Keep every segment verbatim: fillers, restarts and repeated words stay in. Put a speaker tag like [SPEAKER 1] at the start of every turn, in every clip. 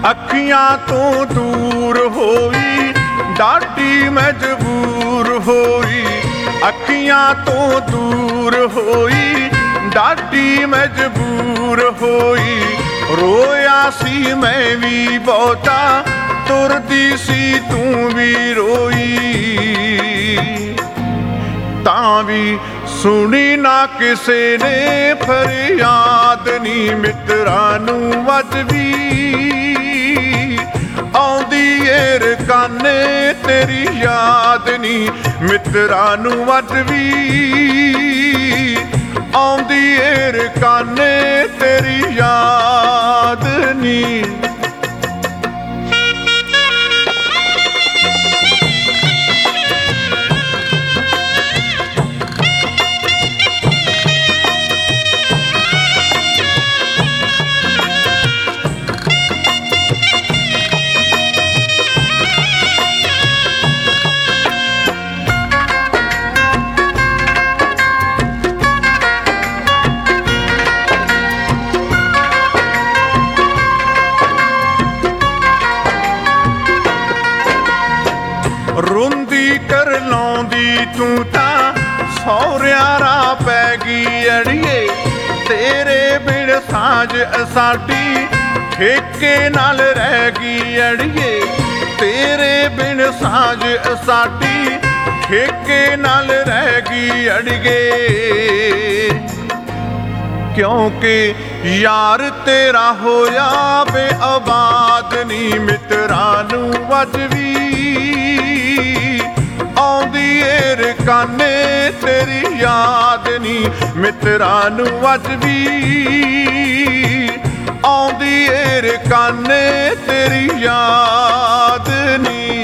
[SPEAKER 1] ਅੱਖੀਆਂ ਤੋਂ ਦੂਰ ਹੋਈ ਡਾਢੀ ਮਜਬੂਰ ਹੋਈ, ਅੱਖੀਆਂ ਤੋਂ ਦੂਰ ਹੋਈ ਡਾਢੀ ਮਜਬੂਰ ਹੋਈ। ਰੋਇਆ ਸੀ ਮੈਂ ਵੀ ਬਹੁਤਾ, ਤੁਰਦੀ ਸੀ ਤੂੰ ਵੀ ਰੋਈ, ਤਾਂ ਵੀ ਸੁਣੀ ਨਾ ਕਿਸੇ ਨੇ ਫਰਿਆਦ ਨੀ ਮਿੱਤਰਾਂ ਨੂੰ ਅੱਜ ਵੀ ਆਉਂਦੀ ਏ ਰਕਾਨੇ ਤੇਰੀ ਯਾਦ ਨੀ ਮਿੱਤਰਾਂ ਨੂੰ ਅੱਜ ਵੀ ਆਉਂਦੀ ਏ ਰਕਾਨੇ ਤੇਰੀ ਯਾਦ ਨੀ। ਰੋਂਦੀ ਕਰ ਲਾਉਂਦੀ ਤੂੰ ਤਾਂ ਸਹੁਰਿਆਂ ਰਾਹ ਪੈ ਗਈ ਅੜੀਏ, ਤੇਰੇ ਬਿਨ ਸਾਂਝ ਸਾਡੀ ਠੇਕੇ ਨਾਲ ਰਹਿ ਗਈ ਅੜੀਏ, ਤੇਰੇ ਬਿਨ ਸਾਂਝ ਸਾਡੀ ਠੇਕੇ ਨਾਲ ਰਹਿ ਗਈ ਅੜੀਏ। ਕਿਉਂਕਿ ਯਾਰ ਤੇਰਾ ਹੋਇਆ ਬੇਆਬਾਦ ਨੀ ਮਿੱਤਰਾਂ ਨੂੰ ਅੱਜ ਵੀ ਆਉਂਦੀ ਏ ਰਕਾਨੇ ਤੇਰੀ ਯਾਦ ਨੀ ਮਿੱਤਰਾਂ ਨੂੰ ਅੱਜ ਵੀ ਆਉਂਦੀ ਏ ਰਕਾਨੇ ਤੇਰੀ ਯਾਦ ਨੀ।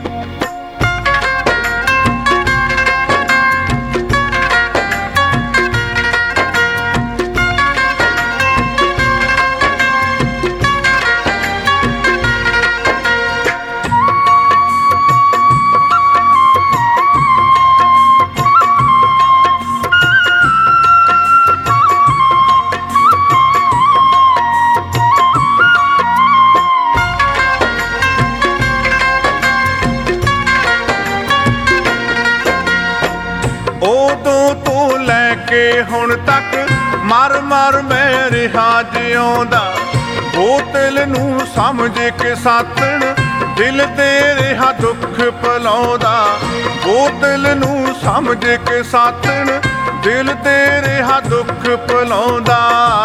[SPEAKER 1] ਉਦੋਂ ਤੋਂ ਲੈ ਕੇ ਹੁਣ ਤੱਕ ਮਰ ਮਰ ਮੈਂ ਰਿਹਾ ਜਿਉਂਦਾ, ਬੋਤਲ ਨੂੰ ਸਮਝ ਕੇ ਸਾਥਣ ਦਿਲ ਤੇ ਰਿਹਾ ਦੁੱਖ ਭੁਲਾਉਂਦਾ, ਬੋਤਲ ਨੂੰ ਸਮਝ ਕੇ ਸਾਥਣ ਦਿਲ ਤੇ ਰਿਹਾ ਦੁੱਖ ਭੁਲਾਉਂਦਾ।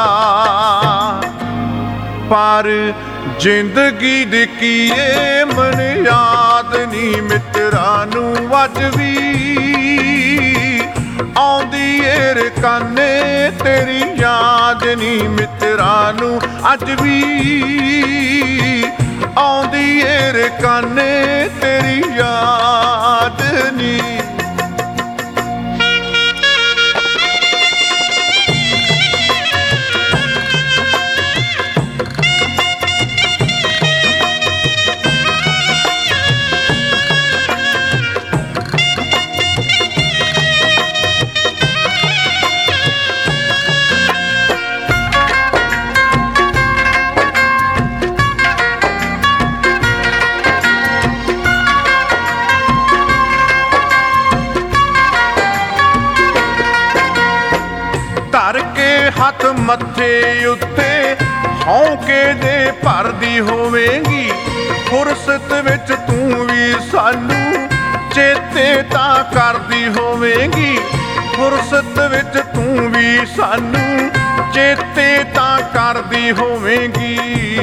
[SPEAKER 1] ਪਰ ਜ਼ਿੰਦਗੀ ਦੀ ਕੀ ਏ ਮਨ ਯਾਦ ਨੀ ਮਿੱਤਰਾਂ ਨੂੰ ਅੱਜ ਵੀ ਆਉਂਦੀ ਏ ਰਕਾਨੇ ਤੇਰੀ ਯਾਦ ਨੀ ਮਿੱਤਰਾਂ ਨੂੰ ਅੱਜ ਵੀ ਆਉਂਦੀ ਏ ਰਕਾਨੇ ਤੇਰੀ ਯਾਦ ਨੀ। ਧਰ ਕੇ ਹੱਥ ਮੱਥੇ ਉੱਤੇ ਹੌਂਕੇ ਦੇ ਭਰਦੀ ਹੋਵੇਂਗੀ, ਫੁਰਸਤ ਵਿੱਚ ਤੂੰ ਵੀ ਸਾਨੂੰ ਚੇਤੇ ਤਾਂ ਕਰਦੀ ਹੋਵੇਂਗੀ, ਫੁਰਸਤ ਵਿੱਚ ਤੂੰ ਵੀ ਸਾਨੂੰ ਚੇਤੇ ਤਾਂ ਕਰਦੀ ਹੋਵੇਂਗੀ।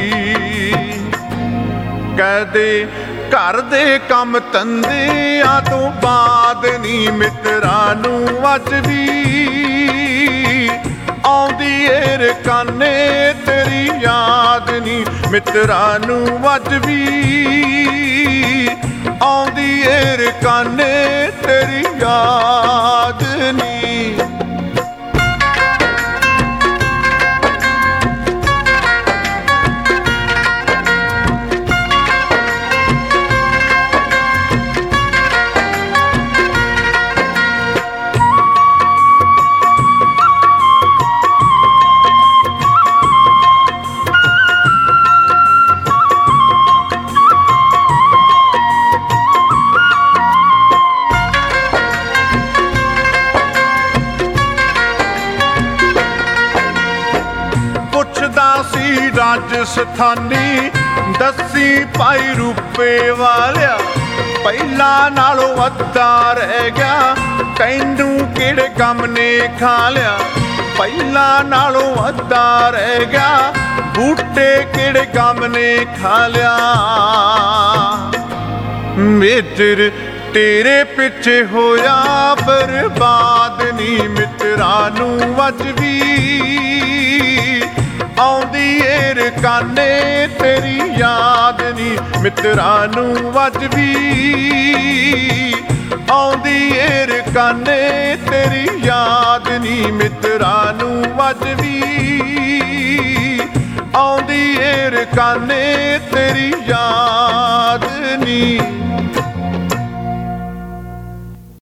[SPEAKER 1] ਕਦੇ ਘਰ ਦੇ ਕੰਮ ਧੰਦਿਆਂ ਤੋਂ ਬਾਅਦ ਨੀ ਮਿੱਤਰਾਂ ਨੂੰ ਅੱਜ ਵੀ ਆਉਂਦੀ ਏ ਰਕਾਨੇ ਤੇਰੀ ਯਾਦ ਨੀ ਮਿੱਤਰਾਂ ਨੂੰ ਅੱਜ ਵੀ ਆਉਂਦੀ ਏ ਰਕਾਨੇ ਤੇਰੀ ਯਾਦ ਨੀ। ਸੀ ਰਾਜਸਥਾਨੀ, ਦੱਸੀ ਭਾਈ ਰੂਪੇ ਵਾਲਿਆ ਪਹਿਲਾਂ ਨਾਲੋਂ ਅੱਧਾ ਰਹਿ ਗਿਆ, ਤੈਨੂੰ ਕਿਹੜੇ ਗਮ ਨੇ ਖਾ ਲਿਆ। ਪਹਿਲਾਂ ਨਾਲੋਂ ਅੱਧਾ ਰਹਿ ਗਿਆ, ਬੂਟੇ ਕਿਹੜੇ ਗਮ ਨੇ ਖਾ ਲਿਆ। ਮੇਜਰ ਤੇਰੇ ਪਿੱਛੇ ਹੋਇਆ ਬਰਬਾਦ ਨੀ, ਮਿੱਤਰਾਂ ਨੂੰ ਅੱਜ ਵੀ ਆਉਂਦੀ ਏ ਰਕਾਨੇ ਤੇਰੀ ਯਾਦ ਨੀ, ਮਿੱਤਰਾਂ ਨੂੰ ਅੱਜ ਵੀ ਆਉਂਦੀ ਏ ਰਕਾਨੇ ਤੇਰੀ ਯਾਦ ਨੀ, ਮਿੱਤਰਾਂ ਨੂੰ ਅੱਜ ਵੀ ਆਉਂਦੀ ਏ ਰਕਾਨੇ ਤੇਰੀ ਯਾਦ ਨੀ।